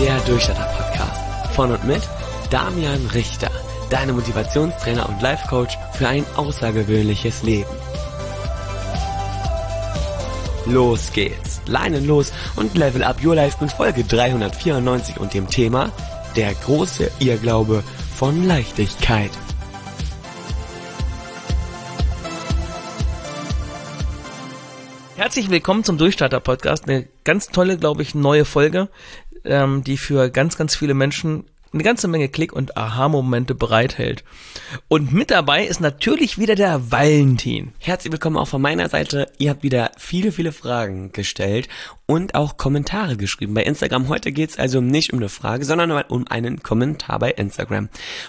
Der Durchstarter-Podcast von und mit Damian Richter, deine Motivationstrainer und Life-Coach für ein außergewöhnliches Leben. Los geht's, Leinen los und Level Up Your Life mit Folge 394 und dem Thema der große Irrglaube von Leichtigkeit. Herzlich willkommen zum Durchstarter-Podcast. Eine ganz tolle, glaube ich, neue Folge, die für ganz, ganz viele Menschen eine ganze Menge Klick- und Aha-Momente bereithält. Und mit dabei ist natürlich wieder der Valentin. Herzlich willkommen auch von meiner Seite. Ihr habt wieder viele Fragen gestellt und auch Kommentare geschrieben bei Instagram. Heute geht's also nicht um eine Frage, sondern um einen Kommentar bei Instagram.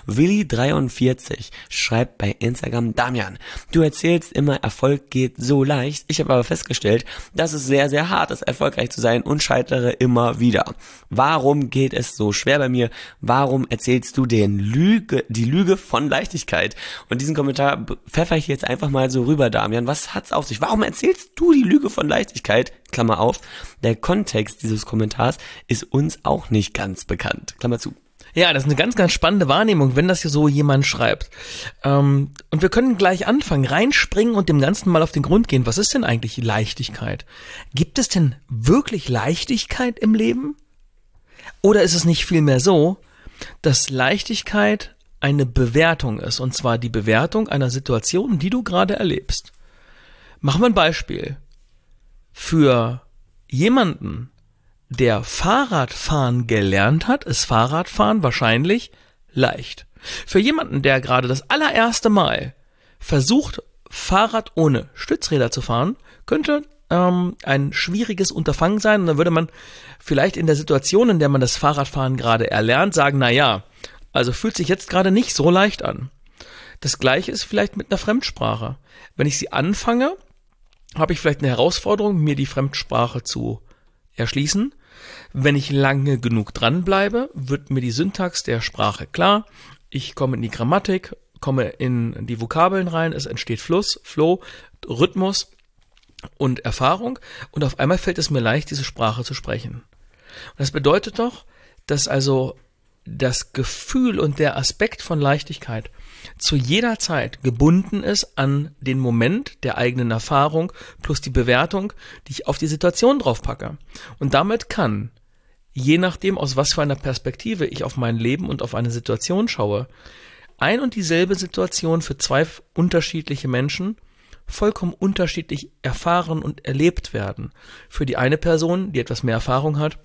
Willi43 schreibt bei Instagram: Damian, du erzählst immer, Erfolg geht so leicht. Ich habe aber festgestellt, dass es sehr, sehr hart ist, erfolgreich zu sein und scheitere immer wieder. Warum geht es so schwer bei mir? Warum erzählst du die Lüge von Leichtigkeit? Und diesen Kommentar pfeffer ich jetzt einfach mal so rüber, Damian. Was hat's auf sich? Warum erzählst du die Lüge von Leichtigkeit? Klammer auf, der Kontext dieses Kommentars ist uns auch nicht ganz bekannt. Klammer zu. Ja, das ist eine ganz, ganz spannende Wahrnehmung, wenn das hier so jemand schreibt. Und wir können gleich anfangen, reinspringen und dem Ganzen mal auf den Grund gehen. Was ist denn eigentlich Leichtigkeit? Gibt es denn wirklich Leichtigkeit im Leben? Oder ist es nicht vielmehr so, dass Leichtigkeit eine Bewertung ist, und zwar die Bewertung einer Situation, die du gerade erlebst? Machen wir ein Beispiel. Für jemanden, der Fahrradfahren gelernt hat, ist Fahrradfahren wahrscheinlich leicht. Für jemanden, der gerade das allererste Mal versucht, Fahrrad ohne Stützräder zu fahren, könnte ein schwieriges Unterfangen sein. Und dann würde man vielleicht in der Situation, in der man das Fahrradfahren gerade erlernt, sagen, naja, also fühlt sich jetzt gerade nicht so leicht an. Das Gleiche ist vielleicht mit einer Fremdsprache. Wenn ich sie anfange, habe ich vielleicht eine Herausforderung, mir die Fremdsprache zu erschließen. Wenn ich lange genug dranbleibe, wird mir die Syntax der Sprache klar. Ich komme in die Grammatik, komme in die Vokabeln rein, es entsteht Fluss, Flow, Rhythmus und Erfahrung, und auf einmal fällt es mir leicht, diese Sprache zu sprechen. Und das bedeutet doch, dass also das Gefühl und der Aspekt von Leichtigkeit zu jeder Zeit gebunden ist an den Moment der eigenen Erfahrung plus die Bewertung, die ich auf die Situation draufpacke. Und damit kann, je nachdem, aus was für einer Perspektive ich auf mein Leben und auf eine Situation schaue, ein und dieselbe Situation für zwei unterschiedliche Menschen vollkommen unterschiedlich erfahren und erlebt werden. Für die eine Person, die etwas mehr Erfahrung hat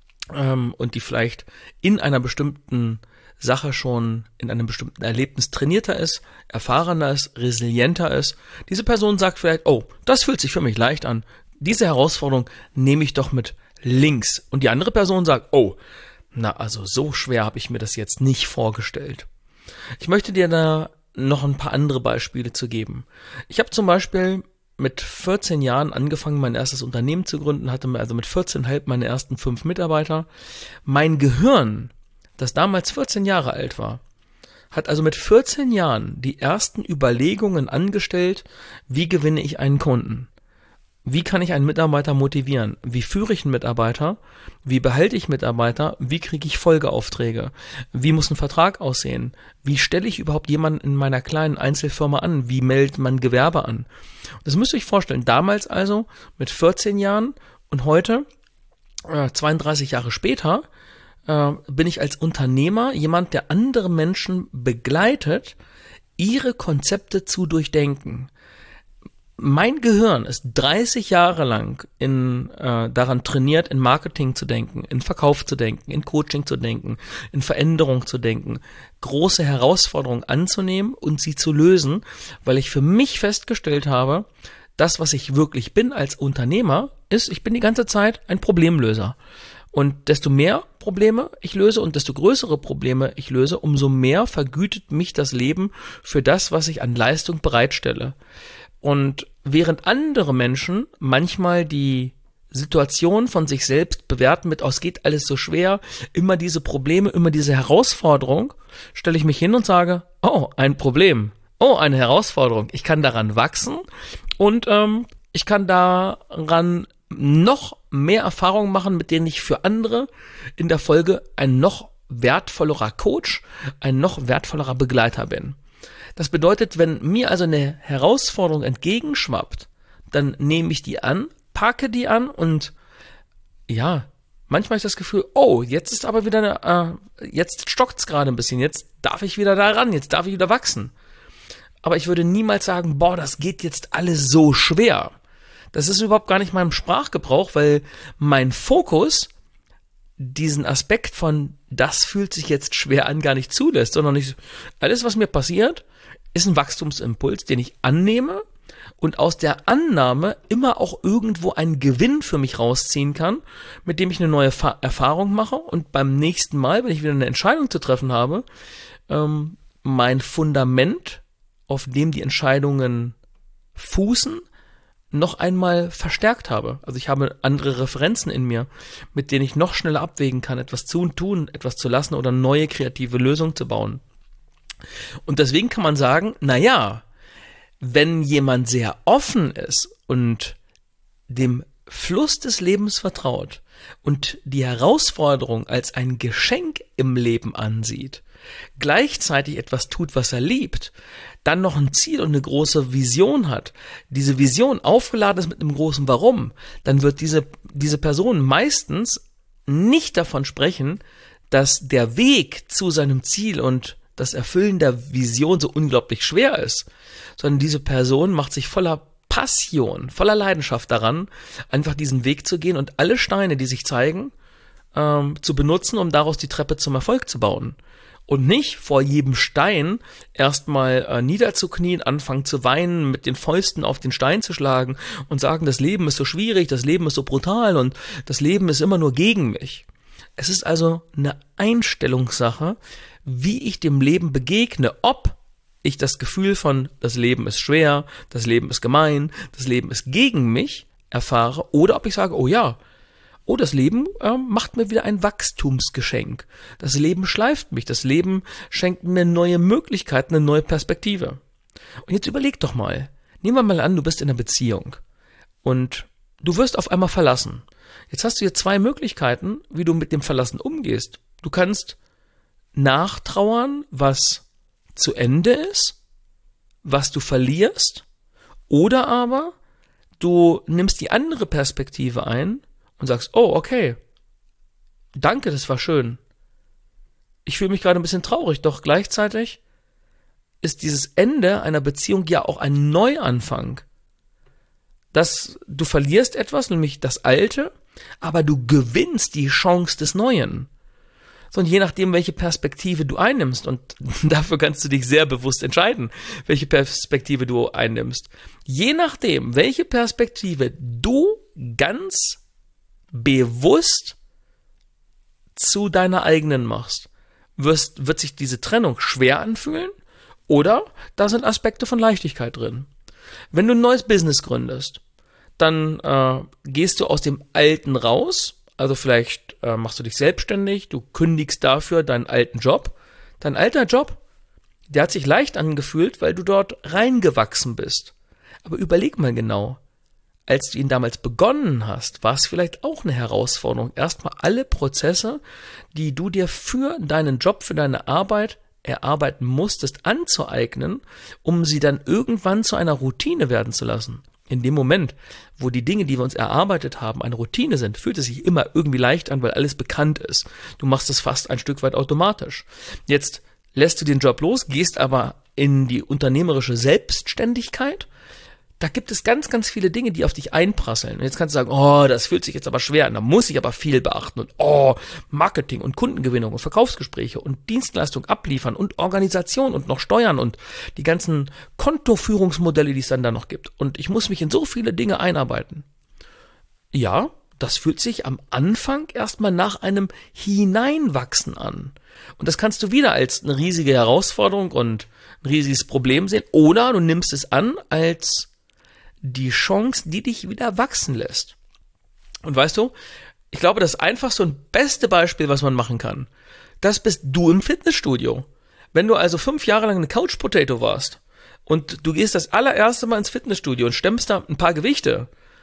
und die vielleicht in einer bestimmten Sache schon in einem bestimmten Erlebnis trainierter ist, erfahrener ist, resilienter ist. Diese Person sagt vielleicht, oh, das fühlt sich für mich leicht an. Diese Herausforderung nehme ich doch mit links. Und die andere Person sagt, oh, na also so schwer habe ich mir das jetzt nicht vorgestellt. Ich möchte dir da noch ein paar andere Beispiele zu geben. Ich habe zum Beispiel mit 14 Jahren angefangen, mein erstes Unternehmen zu gründen, hatte also mit 14,5 meine ersten 5 Mitarbeiter. Mein Gehirn, das damals 14 Jahre alt war, hat also mit 14 Jahren die ersten Überlegungen angestellt, wie gewinne ich einen Kunden? Wie kann ich einen Mitarbeiter motivieren? Wie führe ich einen Mitarbeiter? Wie behalte ich Mitarbeiter? Wie kriege ich Folgeaufträge? Wie muss ein Vertrag aussehen? Wie stelle ich überhaupt jemanden in meiner kleinen Einzelfirma an? Wie meldet man Gewerbe an? Das müsst ihr euch vorstellen. Damals also mit 14 Jahren und heute, 32 Jahre später, bin ich als Unternehmer jemand, der andere Menschen begleitet, ihre Konzepte zu durchdenken. Mein Gehirn ist 30 Jahre lang daran trainiert, in Marketing zu denken, in Verkauf zu denken, in Coaching zu denken, in Veränderung zu denken, große Herausforderungen anzunehmen und sie zu lösen, weil ich für mich festgestellt habe, das, was ich wirklich bin als Unternehmer, ist, ich bin die ganze Zeit ein Problemlöser. Und desto mehr Probleme ich löse und desto größere Probleme ich löse, umso mehr vergütet mich das Leben für das, was ich an Leistung bereitstelle. Und während andere Menschen manchmal die Situation von sich selbst bewerten mit, oh, es geht alles so schwer, immer diese Probleme, immer diese Herausforderung, stelle ich mich hin und sage, oh, ein Problem, oh, eine Herausforderung, ich kann daran wachsen und ich kann daran noch mehr Erfahrungen machen, mit denen ich für andere in der Folge ein noch wertvollerer Coach, ein noch wertvollerer Begleiter bin. Das bedeutet, wenn mir also eine Herausforderung entgegenschwappt, dann nehme ich die an, packe die an und ja, manchmal habe ich das Gefühl, oh, jetzt ist aber wieder jetzt stockt's gerade ein bisschen, jetzt darf ich wieder da ran, jetzt darf ich wieder wachsen. Aber ich würde niemals sagen, boah, das geht jetzt alles so schwer. Das ist überhaupt gar nicht mein Sprachgebrauch, weil mein Fokus diesen Aspekt von, das fühlt sich jetzt schwer an, gar nicht zulässt, sondern alles, was mir passiert, ist ein Wachstumsimpuls, den ich annehme und aus der Annahme immer auch irgendwo einen Gewinn für mich rausziehen kann, mit dem ich eine neue Erfahrung mache und beim nächsten Mal, wenn ich wieder eine Entscheidung zu treffen habe, mein Fundament, auf dem die Entscheidungen fußen, noch einmal verstärkt habe. Also ich habe andere Referenzen in mir, mit denen ich noch schneller abwägen kann, etwas zu tun, etwas zu lassen oder neue kreative Lösungen zu bauen. Und deswegen kann man sagen, naja, wenn jemand sehr offen ist und dem Fluss des Lebens vertraut und die Herausforderung als ein Geschenk im Leben ansieht, gleichzeitig etwas tut, was er liebt, dann noch ein Ziel und eine große Vision hat, diese Vision aufgeladen ist mit einem großen Warum, dann wird diese Person meistens nicht davon sprechen, dass der Weg zu seinem Ziel und das Erfüllen der Vision so unglaublich schwer ist, sondern diese Person macht sich voller Passion, voller Leidenschaft daran, einfach diesen Weg zu gehen und alle Steine, die sich zeigen, zu benutzen, um daraus die Treppe zum Erfolg zu bauen. Und nicht vor jedem Stein erstmal niederzuknien, anfangen zu weinen, mit den Fäusten auf den Stein zu schlagen und sagen, das Leben ist so schwierig, das Leben ist so brutal und das Leben ist immer nur gegen mich. Es ist also eine Einstellungssache, wie ich dem Leben begegne, ob ich das Gefühl von, das Leben ist schwer, das Leben ist gemein, das Leben ist gegen mich erfahre oder ob ich sage, oh ja, oh, das Leben macht mir wieder ein Wachstumsgeschenk. Das Leben schleift mich, das Leben schenkt mir neue Möglichkeiten, eine neue Perspektive. Und jetzt überleg doch mal, nehmen wir mal an, du bist in einer Beziehung und du wirst auf einmal verlassen. Jetzt hast du hier zwei Möglichkeiten, wie du mit dem Verlassen umgehst. Du kannst nachtrauern, was zu Ende ist, was du verlierst, oder aber du nimmst die andere Perspektive ein und sagst, oh, okay, danke, das war schön. Ich fühle mich gerade ein bisschen traurig, doch gleichzeitig ist dieses Ende einer Beziehung ja auch ein Neuanfang. Du verlierst etwas, nämlich das Alte, aber du gewinnst die Chance des Neuen. So, und je nachdem, welche Perspektive du einnimmst, und dafür kannst du dich sehr bewusst entscheiden, welche Perspektive du einnimmst. Je nachdem, welche Perspektive du ganz bewusst zu deiner eigenen machst, wird sich diese Trennung schwer anfühlen oder da sind Aspekte von Leichtigkeit drin. Wenn du ein neues Business gründest, dann gehst du aus dem Alten raus. Also vielleicht machst du dich selbstständig, du kündigst dafür deinen alten Job. Dein alter Job, der hat sich leicht angefühlt, weil du dort reingewachsen bist. Aber überleg mal genau, als du ihn damals begonnen hast, war es vielleicht auch eine Herausforderung, erstmal alle Prozesse, die du dir für deinen Job, für deine Arbeit erarbeiten musstest, anzueignen, um sie dann irgendwann zu einer Routine werden zu lassen. In dem Moment, wo die Dinge, die wir uns erarbeitet haben, eine Routine sind, fühlt es sich immer irgendwie leicht an, weil alles bekannt ist. Du machst es fast ein Stück weit automatisch. Jetzt lässt du den Job los, gehst aber in die unternehmerische Selbstständigkeit. Da gibt es ganz, ganz viele Dinge, die auf dich einprasseln. Und jetzt kannst du sagen, oh, das fühlt sich jetzt aber schwer an, da muss ich aber viel beachten und Marketing und Kundengewinnung und Verkaufsgespräche und Dienstleistung abliefern und Organisation und noch Steuern und die ganzen Kontoführungsmodelle, die es dann da noch gibt. Und ich muss mich in so viele Dinge einarbeiten. Ja, das fühlt sich am Anfang erstmal nach einem Hineinwachsen an. Und das kannst du wieder als eine riesige Herausforderung und ein riesiges Problem sehen oder du nimmst es an als die Chance, die dich wieder wachsen lässt. Und weißt du, ich glaube, das einfachste und beste Beispiel, was man machen kann, das bist du im Fitnessstudio. Wenn du also 5 Jahre lang eine Couch Potato warst und du gehst das allererste Mal ins Fitnessstudio und stemmst da ein paar Gewichte,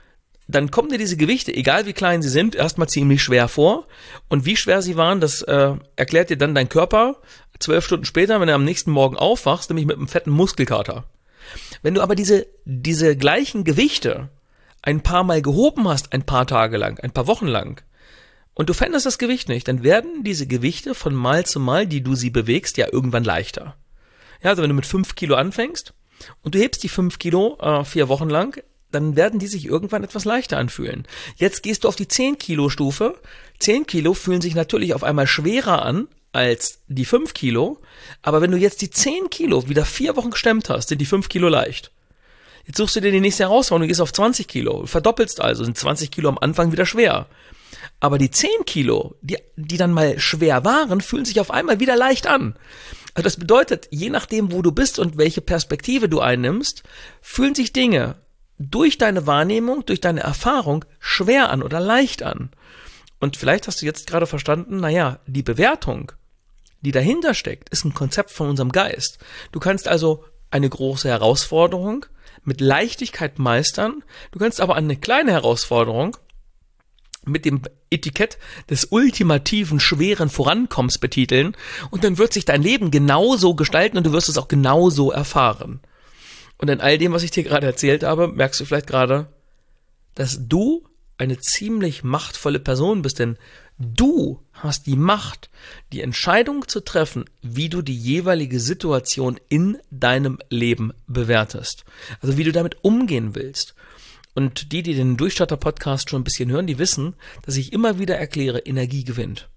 dann kommen dir diese Gewichte, egal wie klein sie sind, erstmal ziemlich schwer vor. Und wie schwer sie waren, das erklärt dir dann dein Körper 12 Stunden später, wenn du am nächsten Morgen aufwachst, nämlich mit einem fetten Muskelkater. Wenn du aber diese gleichen Gewichte ein paar Mal gehoben hast, ein paar Tage lang, ein paar Wochen lang, und du veränderst das Gewicht nicht, dann werden diese Gewichte von Mal zu Mal, die du sie bewegst, ja irgendwann leichter. Ja, also wenn du mit 5 Kilo anfängst und du hebst die 5 Kilo 4 Wochen lang, dann werden die sich irgendwann etwas leichter anfühlen. Jetzt gehst du auf die 10 Kilo Stufe. 10 Kilo fühlen sich natürlich auf einmal schwerer an als die 5 Kilo. Aber wenn du jetzt die 10 Kilo wieder 4 Wochen gestemmt hast, sind die 5 Kilo leicht. Jetzt suchst du dir die nächste Herausforderung, du gehst auf 20 Kilo. Du verdoppelst also, sind 20 Kilo am Anfang wieder schwer. Aber die 10 Kilo, die dann mal schwer waren, fühlen sich auf einmal wieder leicht an. Also das bedeutet, je nachdem, wo du bist und welche Perspektive du einnimmst, fühlen sich Dinge durch deine Wahrnehmung, durch deine Erfahrung schwer an oder leicht an. Und vielleicht hast du jetzt gerade verstanden, naja, die Bewertung, die dahinter steckt, ist ein Konzept von unserem Geist. Du kannst also eine große Herausforderung mit Leichtigkeit meistern, du kannst aber eine kleine Herausforderung mit dem Etikett des ultimativen schweren Vorankommens betiteln und dann wird sich dein Leben genauso gestalten und du wirst es auch genauso erfahren. Und in all dem, was ich dir gerade erzählt habe, merkst du vielleicht gerade, dass du eine ziemlich machtvolle Person bist, denn du hast die Macht, die Entscheidung zu treffen, wie du die jeweilige Situation in deinem Leben bewertest. Also wie du damit umgehen willst. Und die den Durchstarter-Podcast schon ein bisschen hören, die wissen, dass ich immer wieder erkläre, Energie gewinnt.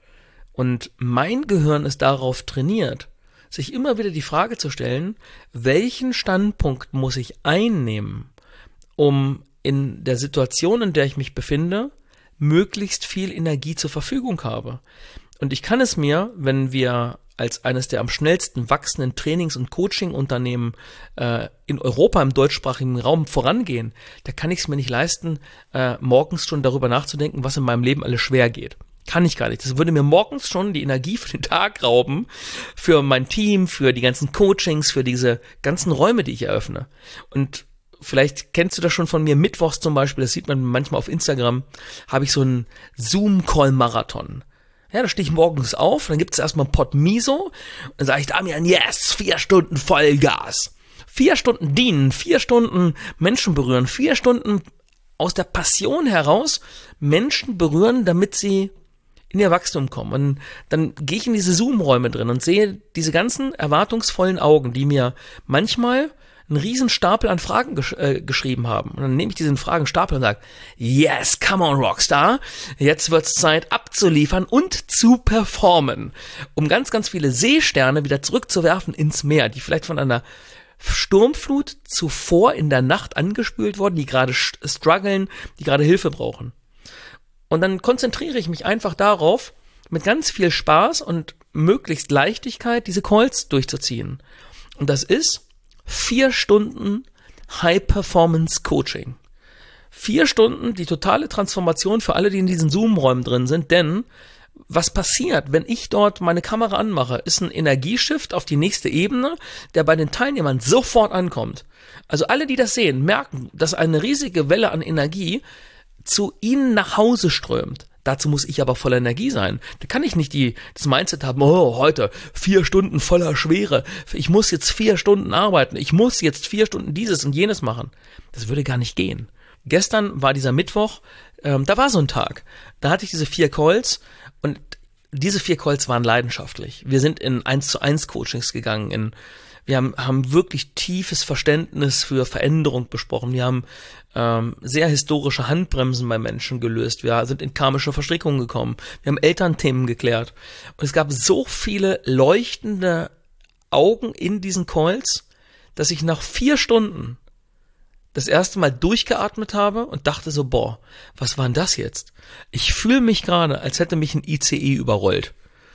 Und mein Gehirn ist darauf trainiert, sich immer wieder die Frage zu stellen, welchen Standpunkt muss ich einnehmen, um in der Situation, in der ich mich befinde, möglichst viel Energie zur Verfügung habe. Und ich kann es mir, wenn wir als eines der am schnellsten wachsenden Trainings- und Coaching-Unternehmen in Europa im deutschsprachigen Raum vorangehen, da kann ich es mir nicht leisten, morgens schon darüber nachzudenken, was in meinem Leben alles schwer geht. Kann ich gar nicht. Das würde mir morgens schon die Energie für den Tag rauben, für mein Team, für die ganzen Coachings, für diese ganzen Räume, die ich eröffne. Und vielleicht kennst du das schon von mir, mittwochs zum Beispiel, das sieht man manchmal auf Instagram, habe ich so einen Zoom-Call-Marathon. Ja, da stehe ich morgens auf, dann gibt es erstmal einen Pot Miso, dann sage ich Damian, yes, 4 Stunden Vollgas. 4 Stunden dienen, 4 Stunden Menschen berühren, 4 Stunden aus der Passion heraus Menschen berühren, damit sie in ihr Wachstum kommen. Und dann gehe ich in diese Zoom-Räume drin und sehe diese ganzen erwartungsvollen Augen, die mir manchmal einen riesen Stapel an Fragen geschrieben haben. Und dann nehme ich diesen Fragenstapel und sage, yes, come on, Rockstar. Jetzt wird's Zeit abzuliefern und zu performen. Um ganz, ganz viele Seesterne wieder zurückzuwerfen ins Meer, die vielleicht von einer Sturmflut zuvor in der Nacht angespült wurden, die gerade strugglen, die gerade Hilfe brauchen. Und dann konzentriere ich mich einfach darauf, mit ganz viel Spaß und möglichst Leichtigkeit diese Calls durchzuziehen. Und das ist 4 Stunden High-Performance-Coaching. 4 Stunden, die totale Transformation für alle, die in diesen Zoom-Räumen drin sind, denn was passiert, wenn ich dort meine Kamera anmache, ist ein Energieshift auf die nächste Ebene, der bei den Teilnehmern sofort ankommt. Also alle, die das sehen, merken, dass eine riesige Welle an Energie zu ihnen nach Hause strömt. Dazu muss ich aber voller Energie sein. Da kann ich nicht das Mindset haben, oh, heute 4 Stunden voller Schwere. Ich muss jetzt 4 Stunden arbeiten. Ich muss jetzt 4 Stunden dieses und jenes machen. Das würde gar nicht gehen. Gestern war dieser Mittwoch, da war so ein Tag. Da hatte ich diese 4 Calls und diese 4 Calls waren leidenschaftlich. Wir sind in 1:1 Coachings gegangen, wir haben wirklich tiefes Verständnis für Veränderung besprochen. Wir haben sehr historische Handbremsen bei Menschen gelöst. Wir sind in karmische Verstrickungen gekommen. Wir haben Elternthemen geklärt. Und es gab so viele leuchtende Augen in diesen Calls, dass ich nach 4 Stunden das erste Mal durchgeatmet habe und dachte so, boah, was war denn das jetzt? Ich fühle mich gerade, als hätte mich ein ICE überrollt.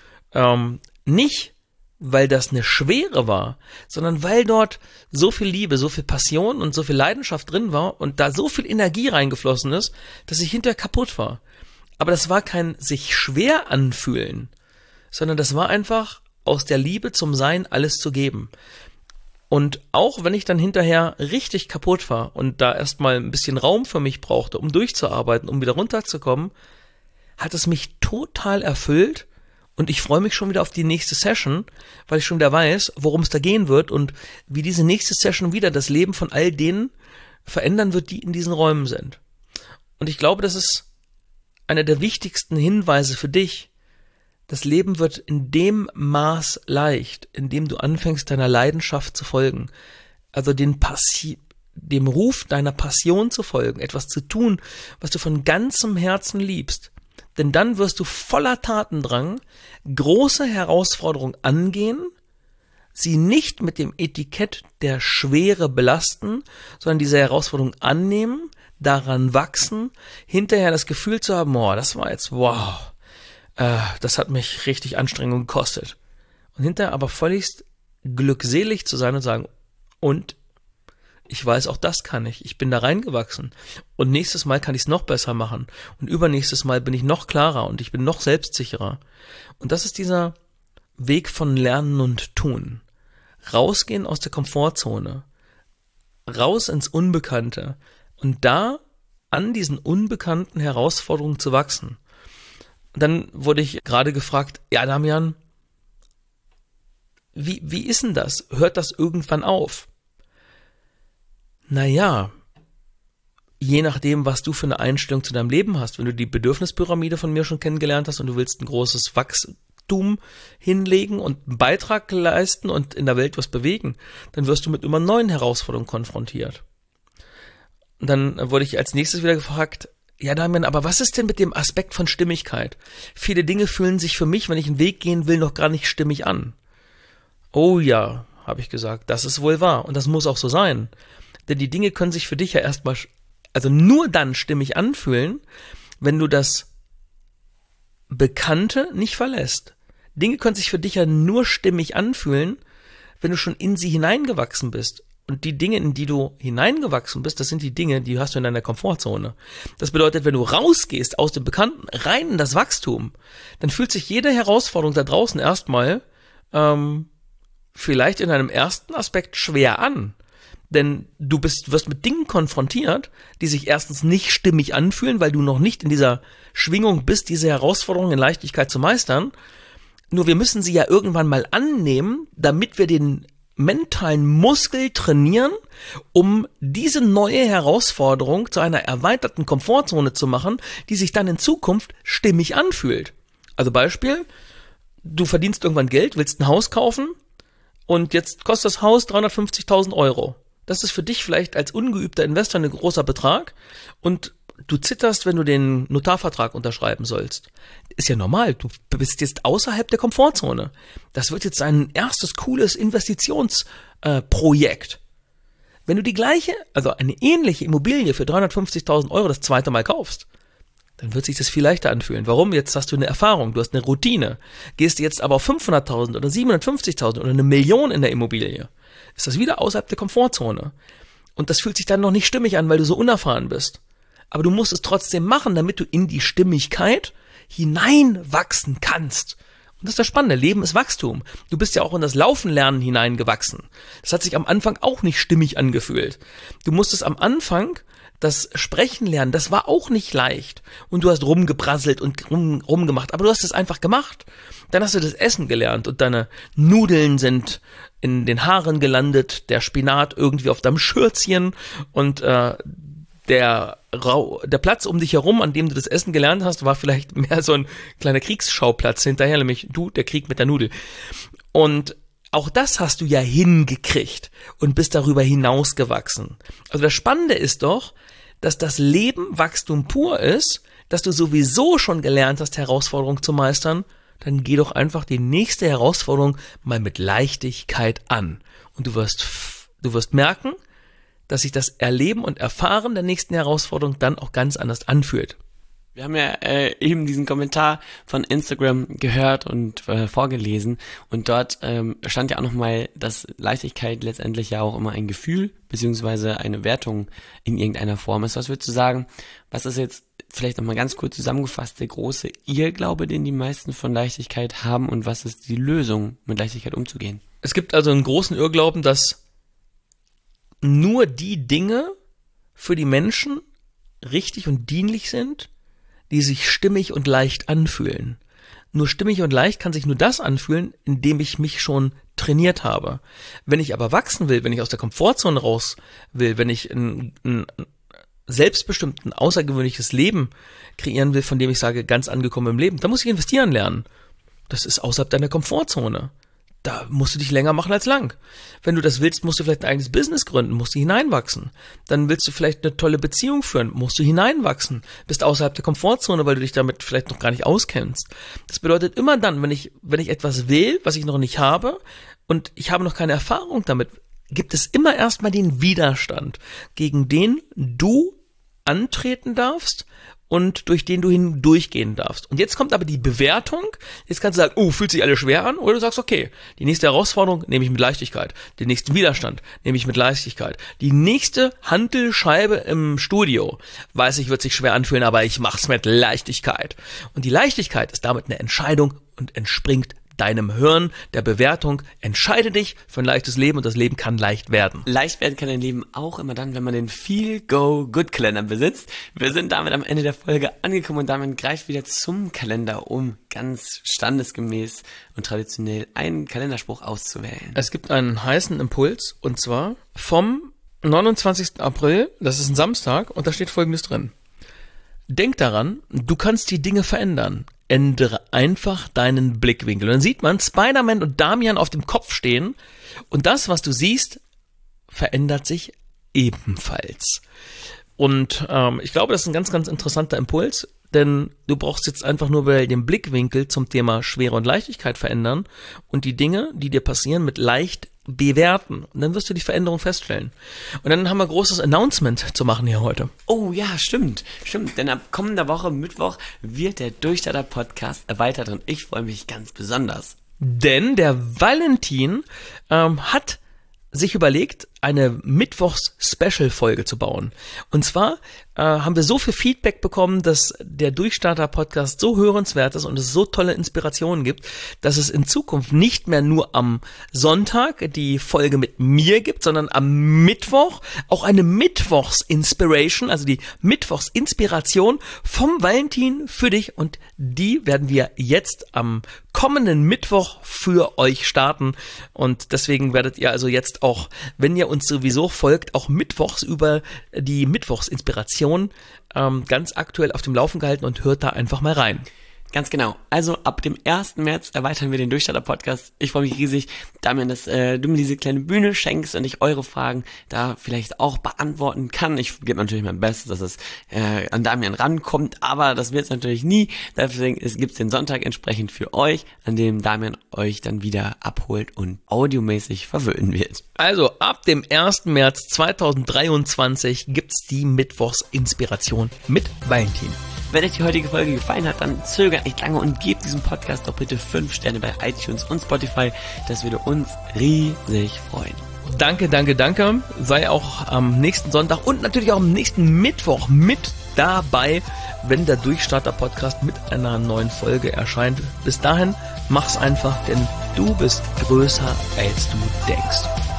Nicht, weil das eine Schwere war, sondern weil dort so viel Liebe, so viel Passion und so viel Leidenschaft drin war und da so viel Energie reingeflossen ist, dass ich hinterher kaputt war. Aber das war kein sich schwer anfühlen, sondern das war einfach aus der Liebe zum Sein alles zu geben. Und auch wenn ich dann hinterher richtig kaputt war und da erstmal ein bisschen Raum für mich brauchte, um durchzuarbeiten, um wieder runterzukommen, hat es mich total erfüllt und ich freue mich schon wieder auf die nächste Session, weil ich schon wieder weiß, worum es da gehen wird und wie diese nächste Session wieder das Leben von all denen verändern wird, die in diesen Räumen sind. Und ich glaube, das ist einer der wichtigsten Hinweise für dich. Das Leben wird in dem Maß leicht, in dem du anfängst, deiner Leidenschaft zu folgen. Also dem Ruf deiner Passion zu folgen, etwas zu tun, was du von ganzem Herzen liebst. Denn dann wirst du voller Tatendrang große Herausforderungen angehen, sie nicht mit dem Etikett der Schwere belasten, sondern diese Herausforderung annehmen, daran wachsen, hinterher das Gefühl zu haben, oh, das war jetzt, wow, das hat mich richtig Anstrengung gekostet. Und hinterher aber völligst glückselig zu sein und sagen, und ich weiß, auch das kann ich. Ich bin da reingewachsen. Und nächstes Mal kann ich es noch besser machen. Und übernächstes Mal bin ich noch klarer und ich bin noch selbstsicherer. Und das ist dieser Weg von Lernen und Tun. Rausgehen aus der Komfortzone. Raus ins Unbekannte. Und da an diesen unbekannten Herausforderungen zu wachsen. Dann wurde ich gerade gefragt, ja Damian, wie ist denn das? Hört das irgendwann auf? Naja, je nachdem, was du für eine Einstellung zu deinem Leben hast. Wenn du die Bedürfnispyramide von mir schon kennengelernt hast und du willst ein großes Wachstum hinlegen und einen Beitrag leisten und in der Welt was bewegen, dann wirst du mit immer neuen Herausforderungen konfrontiert. Und dann wurde ich als nächstes wieder gefragt, ja Damian, aber was ist denn mit dem Aspekt von Stimmigkeit? Viele Dinge fühlen sich für mich, wenn ich einen Weg gehen will, noch gar nicht stimmig an. Oh ja, habe ich gesagt, das ist wohl wahr und das muss auch so sein. Denn die Dinge können sich für dich ja erstmal, also nur dann stimmig anfühlen, wenn du das Bekannte nicht verlässt. Dinge können sich für dich ja nur stimmig anfühlen, wenn du schon in sie hineingewachsen bist. Und die Dinge, in die du hineingewachsen bist, das sind die Dinge, die hast du in deiner Komfortzone. Das bedeutet, wenn du rausgehst aus dem Bekannten, rein in das Wachstum, dann fühlt sich jede Herausforderung da draußen erstmal vielleicht in einem ersten Aspekt schwer an. Denn du wirst mit Dingen konfrontiert, die sich erstens nicht stimmig anfühlen, weil du noch nicht in dieser Schwingung bist, diese Herausforderungen in Leichtigkeit zu meistern. Nur wir müssen sie ja irgendwann mal annehmen, damit wir den mentalen Muskel trainieren, um diese neue Herausforderung zu einer erweiterten Komfortzone zu machen, die sich dann in Zukunft stimmig anfühlt. Also Beispiel, du verdienst irgendwann Geld, willst ein Haus kaufen und jetzt kostet das Haus 350.000 Euro. Das ist für dich vielleicht als ungeübter Investor ein großer Betrag und du zitterst, wenn du den Notarvertrag unterschreiben sollst. Ist ja normal, du bist jetzt außerhalb der Komfortzone. Das wird jetzt ein erstes cooles Investitionsprojekt. Wenn du die gleiche, also eine ähnliche Immobilie für 350.000 Euro das zweite Mal kaufst, dann wird sich das viel leichter anfühlen. Warum? Jetzt hast du eine Erfahrung, du hast eine Routine. Gehst du jetzt aber auf 500.000 oder 750.000 oder 1 Million in der Immobilie, ist das wieder außerhalb der Komfortzone. Und das fühlt sich dann noch nicht stimmig an, weil du so unerfahren bist. Aber du musst es trotzdem machen, damit du in die Stimmigkeit hineinwachsen kannst. Und das ist das Spannende. Leben ist Wachstum. Du bist ja auch in das Laufenlernen hineingewachsen. Das hat sich am Anfang auch nicht stimmig angefühlt. Du musstest am Anfang das Sprechen lernen. Das war auch nicht leicht. Und du hast rumgeprasselt und rumgemacht. Aber du hast es einfach gemacht. Dann hast du das Essen gelernt und deine Nudeln sind in den Haaren gelandet, der Spinat irgendwie auf deinem Schürzchen und der Platz um dich herum, an dem du das Essen gelernt hast, war vielleicht mehr so ein kleiner Kriegsschauplatz hinterher, nämlich der Krieg mit der Nudel. Und auch das hast du ja hingekriegt und bist darüber hinausgewachsen. Also das Spannende ist doch, dass das Leben Wachstum pur ist, dass du sowieso schon gelernt hast, Herausforderungen zu meistern, dann geh doch einfach die nächste Herausforderung mal mit Leichtigkeit an. Und du wirst merken, dass sich das Erleben und Erfahren der nächsten Herausforderung dann auch ganz anders anfühlt. Wir haben ja eben diesen Kommentar von Instagram gehört und vorgelesen und dort stand ja auch nochmal, dass Leichtigkeit letztendlich ja auch immer ein Gefühl beziehungsweise eine Wertung in irgendeiner Form ist. Was würdest du sagen, was ist jetzt vielleicht nochmal ganz kurz zusammengefasst der große Irrglaube, den die meisten von Leichtigkeit haben und was ist die Lösung, mit Leichtigkeit umzugehen? Es gibt also einen großen Irrglauben, dass nur die Dinge für die Menschen richtig und dienlich sind, die sich stimmig und leicht anfühlen. Nur stimmig und leicht kann sich nur das anfühlen, indem ich mich schon trainiert habe. Wenn ich aber wachsen will, wenn ich aus der Komfortzone raus will, wenn ich ein selbstbestimmten, außergewöhnliches Leben kreieren will, von dem ich sage, ganz angekommen im Leben, dann muss ich investieren lernen. Das ist außerhalb deiner Komfortzone. Da musst du dich länger machen als lang. Wenn du das willst, musst du vielleicht ein eigenes Business gründen, musst du hineinwachsen. Dann willst du vielleicht eine tolle Beziehung führen, musst du hineinwachsen. Bist außerhalb der Komfortzone, weil du dich damit vielleicht noch gar nicht auskennst. Das bedeutet immer dann, wenn ich etwas will, was ich noch nicht habe und ich habe noch keine Erfahrung damit, gibt es immer erstmal den Widerstand, gegen den du antreten darfst und durch den du hindurchgehen darfst. Und jetzt kommt aber die Bewertung. Jetzt kannst du sagen, oh, fühlt sich alles schwer an? Oder du sagst, okay, die nächste Herausforderung nehme ich mit Leichtigkeit. Den nächsten Widerstand nehme ich mit Leichtigkeit. Die nächste Hantelscheibe im Studio, weiß ich, wird sich schwer anfühlen, aber ich mach's mit Leichtigkeit. Und die Leichtigkeit ist damit eine Entscheidung und entspringt deinem Hirn, der Bewertung. Entscheide dich für ein leichtes Leben und das Leben kann leicht werden. Leicht werden kann dein Leben auch immer dann, wenn man den Feel-Go-Good-Kalender besitzt. Wir sind damit am Ende der Folge angekommen und damit greift wieder zum Kalender, um ganz standesgemäß und traditionell einen Kalenderspruch auszuwählen. Es gibt einen heißen Impuls und zwar vom 29. April, das ist ein Samstag und da steht Folgendes drin. Denk daran, du kannst die Dinge verändern. Ändere einfach deinen Blickwinkel. Und dann sieht man Spider-Man und Damian auf dem Kopf stehen und das, was du siehst, verändert sich ebenfalls. Und ich glaube, das ist ein ganz, ganz interessanter Impuls, denn du brauchst jetzt einfach nur den Blickwinkel zum Thema Schwere und Leichtigkeit verändern und die Dinge, die dir passieren, mit leicht bewerten. Und dann wirst du die Veränderung feststellen. Und dann haben wir ein großes Announcement zu machen hier heute. Oh ja, stimmt. Denn ab kommender Woche, Mittwoch, wird der Durchstarter-Podcast erweitert und ich freue mich ganz besonders. Denn der Valentin hat sich überlegt, eine Mittwochs-Special-Folge zu bauen. Und zwar haben wir so viel Feedback bekommen, dass der Durchstarter-Podcast so hörenswert ist und es so tolle Inspirationen gibt, dass es in Zukunft nicht mehr nur am Sonntag die Folge mit mir gibt, sondern am Mittwoch auch eine Mittwochs-Inspiration, also die Mittwochs-Inspiration vom Valentin für dich und die werden wir jetzt am kommenden Mittwoch für euch starten und deswegen werdet ihr also jetzt auch, wenn ihr uns sowieso folgt, auch mittwochs über die Mittwochsinspiration ganz aktuell auf dem Laufen gehalten und hört da einfach mal rein. Ganz genau. Also ab dem 1. März erweitern wir den Durchstarter-Podcast. Ich freue mich riesig, Damian, dass du mir diese kleine Bühne schenkst und ich eure Fragen da vielleicht auch beantworten kann. Ich gebe natürlich mein Bestes, dass es an Damian rankommt, aber das wird es natürlich nie. Deswegen gibt es den Sonntag entsprechend für euch, an dem Damian euch dann wieder abholt und audiomäßig verwöhnen wird. Also ab dem 1. März 2023 gibt's die Mittwochsinspiration mit Valentin. Wenn euch die heutige Folge gefallen hat, dann zögert nicht lange und gebt diesem Podcast doch bitte 5 Sterne bei iTunes und Spotify. Das würde uns riesig freuen. Danke, danke, danke. Sei auch am nächsten Sonntag und natürlich auch am nächsten Mittwoch mit dabei, wenn der Durchstarter-Podcast mit einer neuen Folge erscheint. Bis dahin, mach's einfach, denn du bist größer, als du denkst.